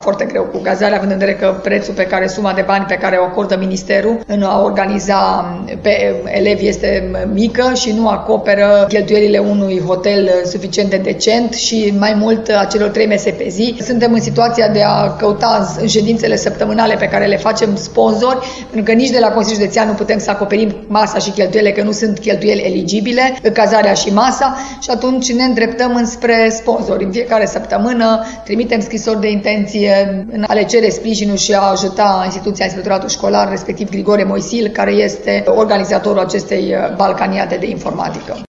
foarte greu cu cazarea, având în vedere că prețul suma de bani pe care o acordă Ministerul în a organiza pe elevi este mică și nu acoperă cheltuielile unui hotel suficient de decent și mai mult a celor 3 mese pe zi. Suntem în situația de a căuta în ședințele săptămânale pe care le facem sponsori, pentru că nici de la Consiliul Județean nu putem să acoperim masa și cheltuielile, că nu sunt cheltuieli eligibile, cazarea și masa, și atunci ne îndreptăm înspre sponsori. În fiecare săptămână trimitem scrisori de intenție în a le cere sprijinul și a ajuta instituția Inspectoratul Școlar, respectiv Grigore Moisil, care este organizatorul acestei balcaniate de informatică.